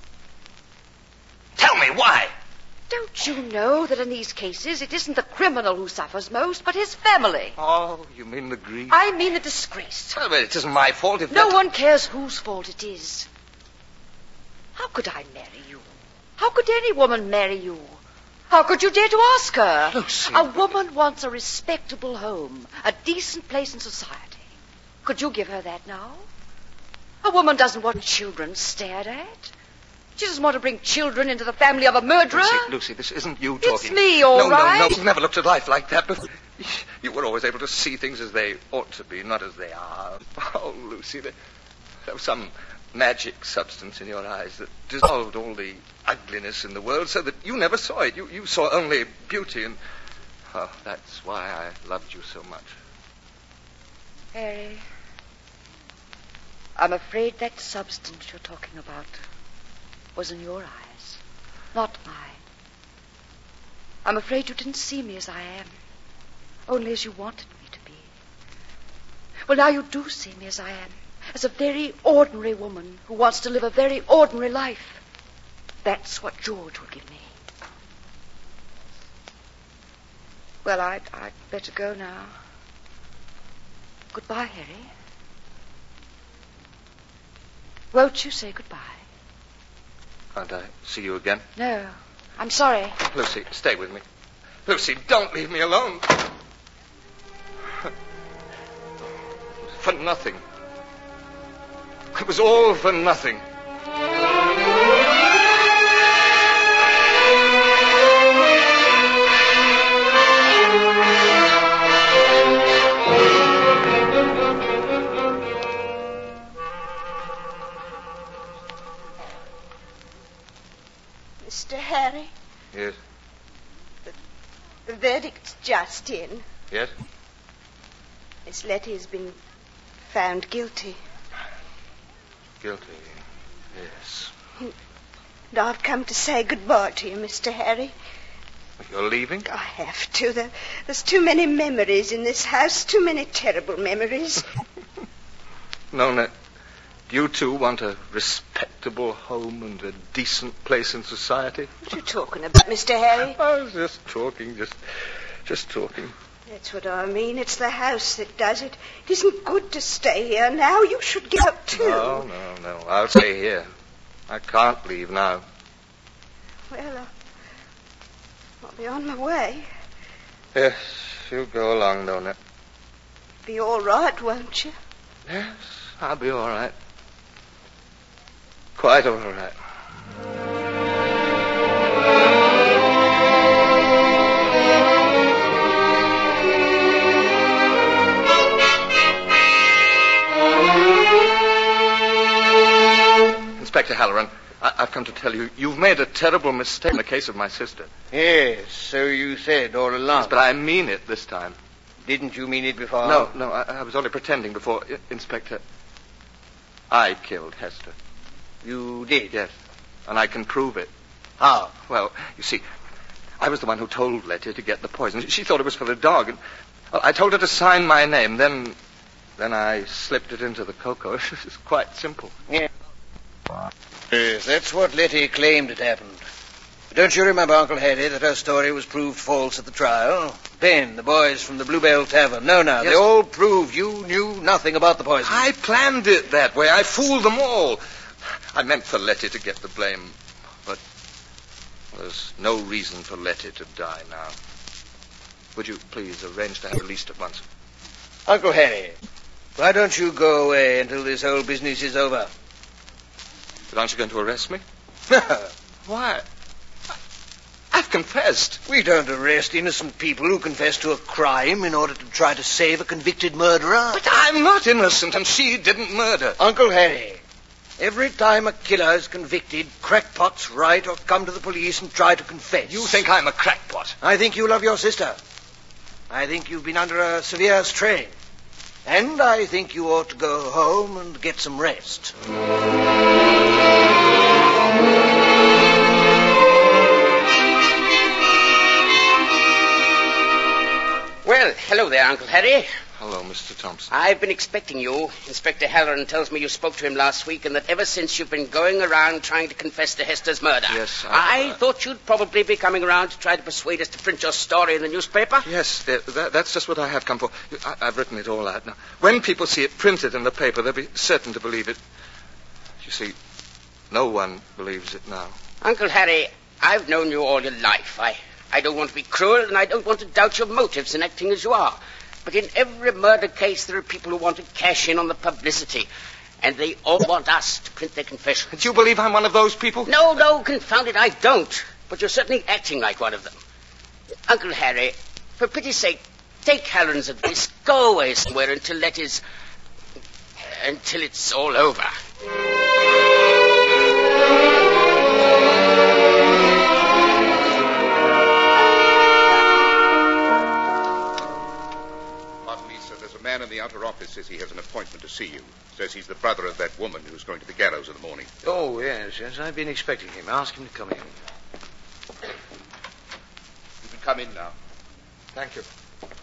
Tell me, why? Don't you know that in these cases it isn't the criminal who suffers most, but his family? Oh, you mean the grief? I mean the disgrace. Well, it isn't my fault if No that... one cares whose fault it is. How could I marry you? How could any woman marry you? How could you dare to ask her? Lucy. A woman wants a respectable home, a decent place in society. Could you give her that now? A woman doesn't want children stared at. She doesn't want to bring children into the family of a murderer. Lucy, Lucy, this isn't you talking. It's me, all no, right. No, no, no. Never looked at life like that before. You were always able to see things as they ought to be, not as they are. Oh, Lucy, there, there was some magic substance in your eyes that dissolved all the ugliness in the world so that you never saw it. You, you saw only beauty, and oh, that's why I loved you so much. Harry, I'm afraid that substance you're talking about was in your eyes, not mine. I'm afraid you didn't see me as I am, only as you wanted me to be. Well, now you do see me as I am, as a very ordinary woman who wants to live a very ordinary life. That's what George will give me. Well, I'd, I'd better go now. Goodbye, Harry. Won't you say goodbye? Can't I see you again? No, I'm sorry. Lucy, stay with me. Lucy, don't leave me alone. For nothing. It was all for nothing. Mister Harry? Yes? The, the verdict's just in. Yes? Miss Letty has been found guilty. Guilty, yes. And I've come to say goodbye to you, Mister Harry. You're leaving? I have to. There, there's too many memories in this house, too many terrible memories. Nona, you too want a respectable home and a decent place in society? What are you talking about, Mister Harry? I was just talking, just, just talking. That's what I mean. It's the house that does it. It isn't good to stay here now. You should get out too. No, no, no. I'll stay here. I can't leave now. Well, uh, I'll be on my way. Yes, you go along, Nona. Be all right, won't you? Yes, I'll be all right. Quite all right. Inspector Halloran, I- I've come to tell you, you've made a terrible mistake in the case of my sister. Yes, so you said all along. Yes, but I mean it this time. Didn't you mean it before? No, no, I, I was only pretending before. I- Inspector, I killed Hester. You did? Yes. And I can prove it. How? Well, you see, I was the one who told Letty to get the poison. She thought it was for the dog. And, well, I told her to sign my name. Then then I slipped it into the cocoa. It's quite simple. Yeah. Yes, that's what Letty claimed had happened. Don't you remember, Uncle Harry, that her story was proved false at the trial? Ben, the boys from the Bluebell Tavern. No, no, yes. They all proved you knew nothing about the poison. I planned it that way. I fooled them all. I meant for Letty to get the blame. But there's no reason for Letty to die now. Would you please arrange to have her released at once? Uncle Harry, why don't you go away until this whole business is over? But aren't you going to arrest me? Why? I've confessed. We don't arrest innocent people who confess to a crime in order to try to save a convicted murderer. But I'm not innocent, and she didn't murder. Uncle Harry, every time a killer is convicted, crackpots write or come to the police and try to confess. You think I'm a crackpot? I think you love your sister. I think you've been under a severe strain. And I think you ought to go home and get some rest. Well, hello there, Uncle Harry. Hello, Mister Thompson. I've been expecting you. Inspector Halloran tells me you spoke to him last week and that ever since you've been going around trying to confess to Hester's murder. Yes, I... I... I thought you'd probably be coming around to try to persuade us to print your story in the newspaper. Yes, uh, that, that's just what I have come for. I, I've written it all out now. When people see it printed in the paper, they'll be certain to believe it. You see, no one believes it now. Uncle Harry, I've known you all your life. I, I don't want to be cruel, and I don't want to doubt your motives in acting as you are. But in every murder case, there are people who want to cash in on the publicity. And they all want us to print their confession. Do you believe I'm one of those people? No, no, confound it, I don't. But you're certainly acting like one of them. Uncle Harry, for pity's sake, take Halloran's advice. Go away somewhere until that is... until it's all over. Man in the outer office says he has an appointment to see you. Says he's the brother of that woman who's going to the gallows in the morning. Oh, yes, yes. I've been expecting him. Ask him to come in. You can come in now. Thank you.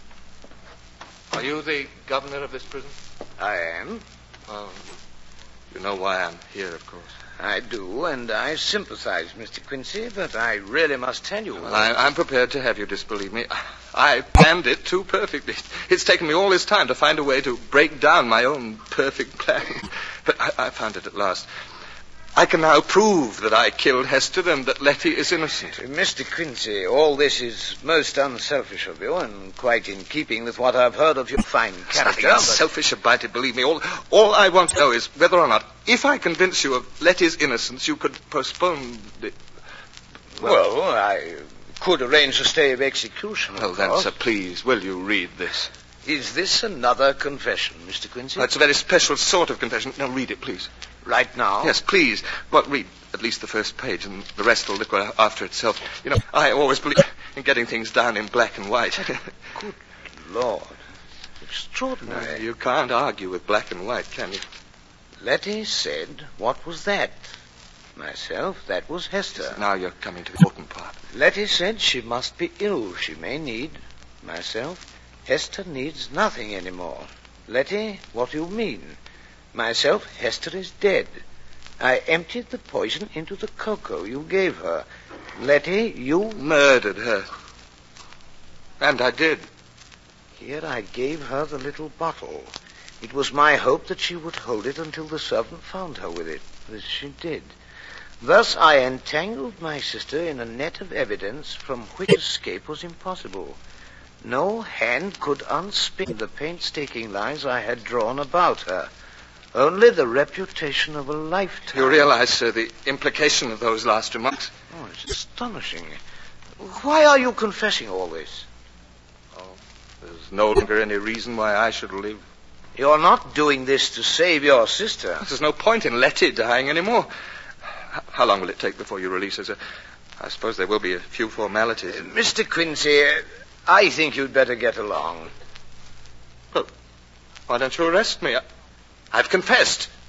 Are you the governor of this prison? I am. Well, you know why I'm here, of course. I do, and I sympathize, Mister Quincy, but I really must tell you... Well, I, I'm prepared to have you disbelieve me. I planned it too perfectly. It's taken me all this time to find a way to break down my own perfect plan. But I, I found it at last. I can now prove that I killed Hester and that Letty is innocent. Mister Quincy, all this is most unselfish of you and quite in keeping with what I've heard of your fine There's character. nothing unselfish about it, believe me. All, all I want to know is whether or not, if I convince you of Letty's innocence, you could postpone the... Well, well I could arrange a stay of execution, of Well, then, course. sir, please, will you read this? Is this another confession, Mister Quincy? Oh, it's a very special sort of confession. Now, read it, please. Right now? Yes, please. Well, read at least the first page, and the rest will look after itself. You know, I always believe in getting things down in black and white. Good Lord. Extraordinary. No, you can't argue with black and white, can you? Letty said, what was that? Myself, that was Hester. Now you're coming to the important part. Letty said she must be ill. She may need. Myself, Hester needs nothing anymore. Letty, what do you mean? Myself, Hester is dead. I emptied the poison into the cocoa you gave her. Letty, you... Murdered her. And I did. Here I gave her the little bottle. It was my hope that she would hold it until the servant found her with it. This she did. Thus I entangled my sister in a net of evidence from which escape was impossible. No hand could unspin the painstaking lines I had drawn about her. Only the reputation of a lifetime. You realize, sir, the implication of those last remarks? Oh, it's astonishing. Why are you confessing all this? Oh, there's no longer any reason why I should live. You're not doing this to save your sister. There's no point in Letty dying anymore. How long will it take before you release her, sir? I suppose there will be a few formalities. Uh, Mister Quincy, uh, I think you'd better get along. Well, why don't you arrest me? I, I've confessed.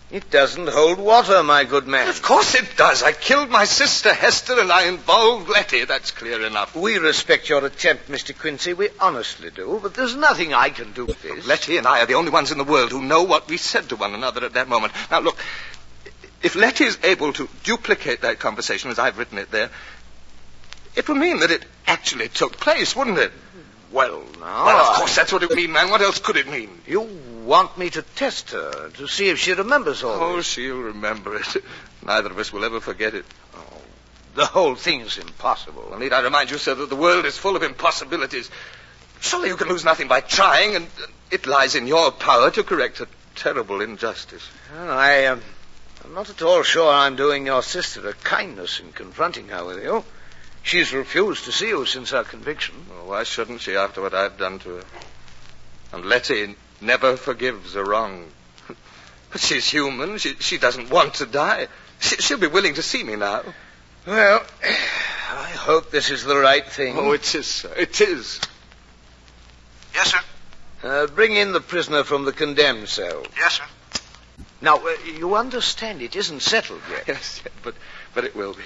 It doesn't hold water, my good man. Of course it does. I killed my sister Hester and I involved Letty. That's clear enough. We respect your attempt, Mister Quincy. We honestly do. But there's nothing I can do with this. Letty and I are the only ones in the world who know what we said to one another at that moment. Now, look, if Letty is able to duplicate that conversation as I've written it there, it would mean that it actually took place, wouldn't it? Well, now... Well, of course, that's what it would mean, man. What else could it mean? You want me to test her, to see if she remembers all Oh, this? she'll remember it. Neither of us will ever forget it. Oh, the whole thing's impossible. Well, need I remind you, sir, that the world is full of impossibilities. Surely you can lose nothing by trying, and it lies in your power to correct a terrible injustice. Well, I, um, I'm not at all sure I'm doing your sister a kindness in confronting her with you. She's refused to see you since her conviction. Well, why shouldn't she after what I've done to her? And Letty never forgives a wrong. But she's human. She, she doesn't want to die. She, she'll be willing to see me now. Well, I hope this is the right thing. Oh, it is, sir. It is. Yes, sir. Uh, bring in the prisoner from the condemned cell. Yes, sir. Now, uh, you understand it isn't settled yet. Yes, yes, but, but it will be.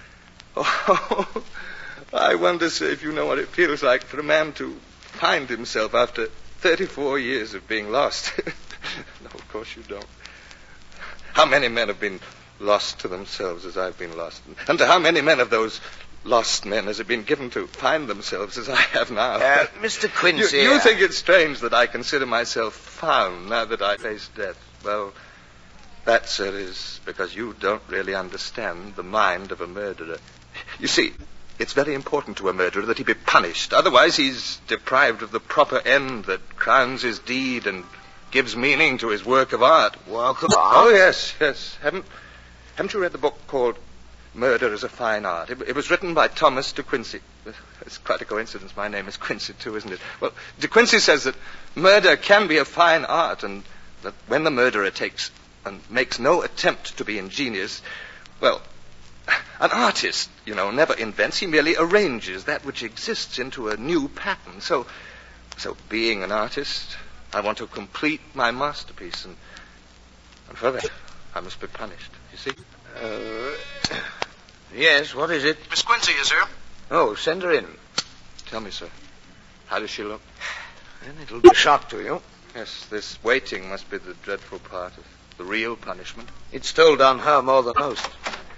Oh, I wonder, sir, if you know what it feels like for a man to find himself after thirty-four years of being lost. No, of course you don't. How many men have been lost to themselves as I've been lost? And to how many men of those lost men has it been given to find themselves as I have now? Uh, Mister Quincy... You, you uh, think it's strange that I consider myself found now that I face death? Well, that, sir, is because you don't really understand the mind of a murderer. You see, it's very important to a murderer that he be punished. Otherwise, he's deprived of the proper end that crowns his deed and gives meaning to his work of art. Work of art? Oh, yes, yes. Haven't, haven't you read the book called Murder is a Fine Art? It, it was written by Thomas De Quincey. It's quite a coincidence. My name is Quincy, too, isn't it? Well, De Quincey says that murder can be a fine art, and that when the murderer takes and makes no attempt to be ingenious, well, an artist, you know, never invents. He merely arranges that which exists into a new pattern. So, so being an artist, I want to complete my masterpiece, and, and for that, I must be punished. You see? Uh, yes, what is it? Miss Quincy is here. Oh, send her in. Tell me, sir, how does she look? Then it'll be a shock to you. Yes, this waiting must be the dreadful part of the real punishment. It's told on her more than most.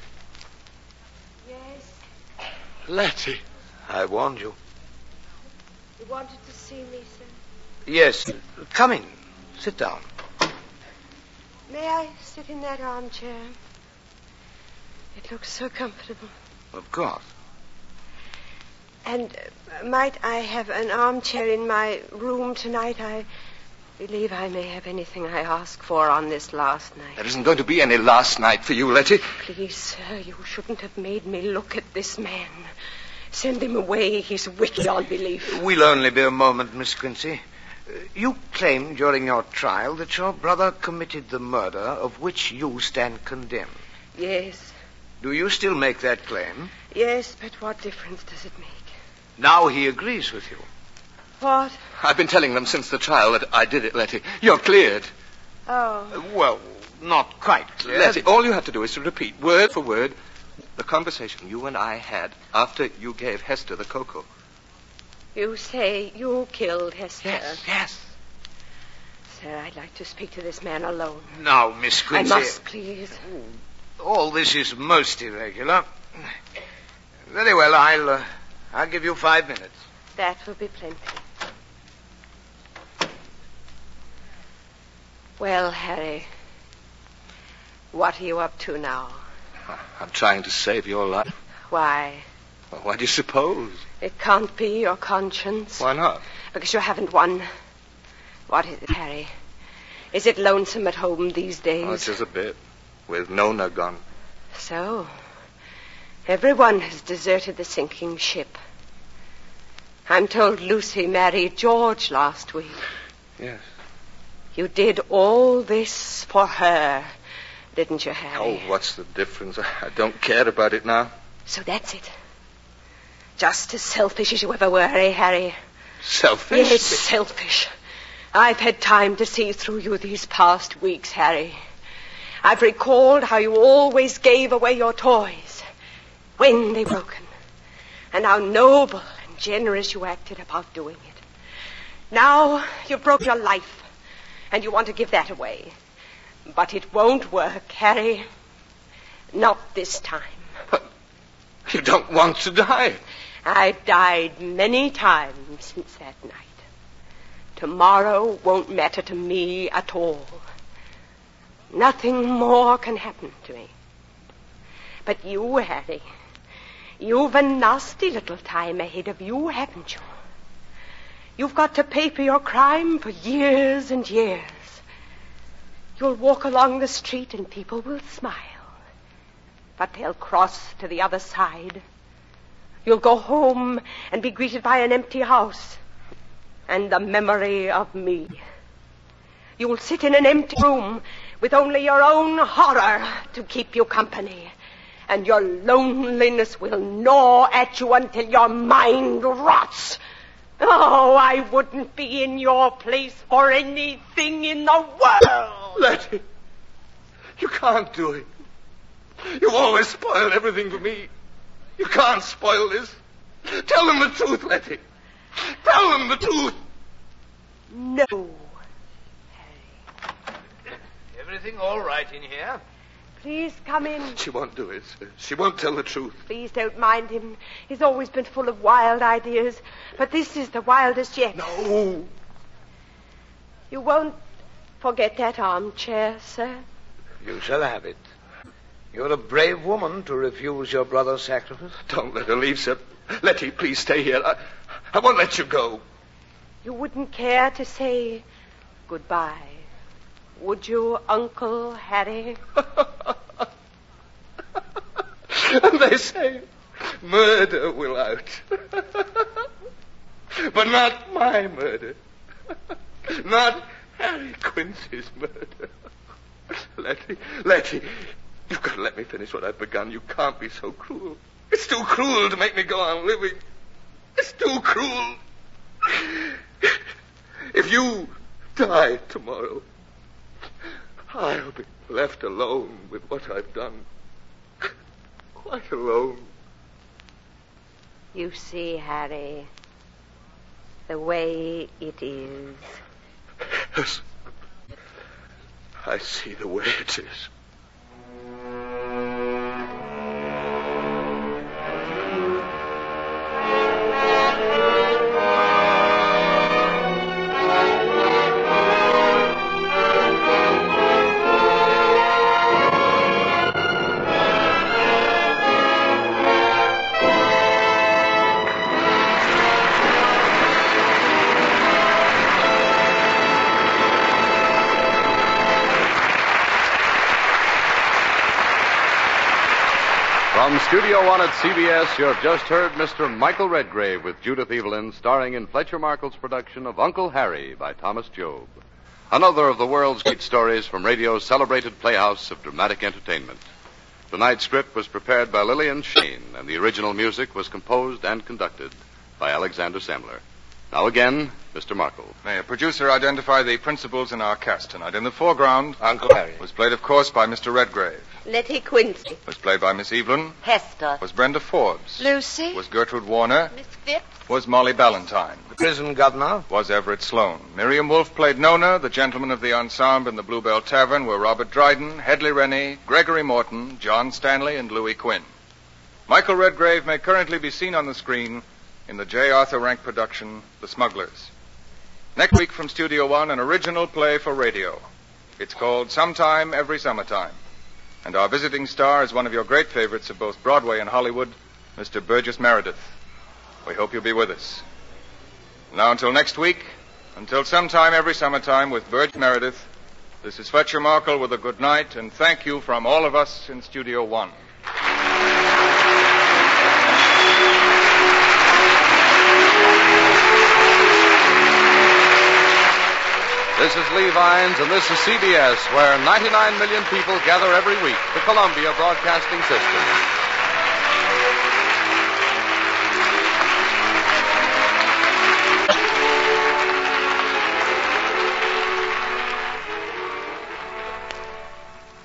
Yes, Letty. I warned you. you wanted to see me, sir? Yes. Come in. Sit down. May I sit in that armchair? It looks so comfortable. Of course. And uh, might I have an armchair in my room tonight? I believe I may have anything I ask for on this last night. There isn't going to be any last night for you, Letty. Please, sir, you shouldn't have made me look at this man. Send him away. He's wicked beyond belief. We'll only be a moment, Miss Quincy. Uh, you claimed during your trial that your brother committed the murder of which you stand condemned. Yes. Do you still make that claim? Yes, but what difference does it make? Now he agrees with you. What? I've been telling them since the trial that I did it, Letty. You're cleared. Oh. Uh, well, not quite clear. Letty, all you have to do is to repeat, word for word, the conversation you and I had after you gave Hester the cocoa. You say you killed Hester? Yes, yes. Sir, I'd like to speak to this man alone. Now, Miss Quincy... I must, please. All this is most irregular. Very well, I'll, uh, I'll give you five minutes. That will be plenty. Well, Harry, what are you up to now? I'm trying to save your life. Why? Well, why do you suppose? It can't be your conscience. Why not? Because you haven't one. What is it, Harry? Is it lonesome at home these days? Oh, just a bit. With Nona gone. So, everyone has deserted the sinking ship. I'm told Lucy married George last week. Yes. You did all this for her, didn't you, Harry? Oh, what's the difference? I don't care about it now. So that's it. Just as selfish as you ever were, eh, Harry? Selfish? Yes, selfish. I've had time to see through you these past weeks, Harry. I've recalled how you always gave away your toys when they were broken, and how noble and generous you acted about doing it. Now you've broke your life, and you want to give that away. But it won't work, Harry. Not this time. But you don't want to die. I've died many times since that night. Tomorrow won't matter to me at all. Nothing more can happen to me. But you, Harry, you've a nasty little time ahead of you, haven't you? You've got to pay for your crime for years and years. You'll walk along the street and people will smile. But they'll cross to the other side. You'll go home and be greeted by an empty house and the memory of me. You'll sit in an empty room with only your own horror to keep you company. And your loneliness will gnaw at you until your mind rots. Oh, I wouldn't be in your place for anything in the world. Letty, you can't do it. You've always spoiled everything for me. You can't spoil this. Tell them the truth, Letty. Tell them the truth. No. Everything all right in here? Please come in. She won't do it. She won't tell the truth. Please don't mind him. He's always been full of wild ideas. But this is the wildest yet. No. You won't forget that armchair, sir? You shall have it. You're a brave woman to refuse your brother's sacrifice. Don't let her leave, sir. Letty, please stay here. I, I won't let you go. You wouldn't care to say goodbye, would you, Uncle Harry? And they say murder will out. But not my murder. Not Harry Quincy's murder. Letty, Letty, you've got to let me finish what I've begun. You can't be so cruel. It's too cruel to make me go on living. It's too cruel. If you die tomorrow, I'll be left alone with what I've done. Quite alone. You see, Harry, the way it is. Yes. I see the way it is. From Studio One at C B S, you have just heard Mister Michael Redgrave with Judith Evelyn, starring in Fletcher Markle's production of Uncle Harry by Thomas Job. Another of the world's great stories from radio's celebrated playhouse of dramatic entertainment. Tonight's script was prepared by Lillian Shane, and the original music was composed and conducted by Alexander Semler. Now again, Mister Markle. May a producer identify the principals in our cast tonight? In the foreground, Uncle Harry was played, of course, by Mister Redgrave. Letty Quincy. Was played by Miss Evelyn. Hester. Was Brenda Forbes. Lucy. Was Gertrude Warner. Miss Phipps. Was Molly Ballantyne. The prison governor Was Everett Sloane. Miriam Wolfe played Nona. The gentlemen of the ensemble in the Bluebell Tavern were Robert Dryden, Hedley Rennie, Gregory Morton, John Stanley, and Louis Quinn. Michael Redgrave may currently be seen on the screen in the J. Arthur Rank production, The Smugglers. Next week from Studio One, an original play for radio. It's called Sometime Every Summertime. And our visiting star is one of your great favorites of both Broadway and Hollywood, Mister Burgess Meredith. We hope you'll be with us. Now, until next week, until Sometime Every Summertime with Burgess Meredith, this is Fletcher Markle with a good night and thank you from all of us in Studio One. This is Lee Vines, and this is C B S, where ninety-nine million people gather every week, the Columbia Broadcasting System.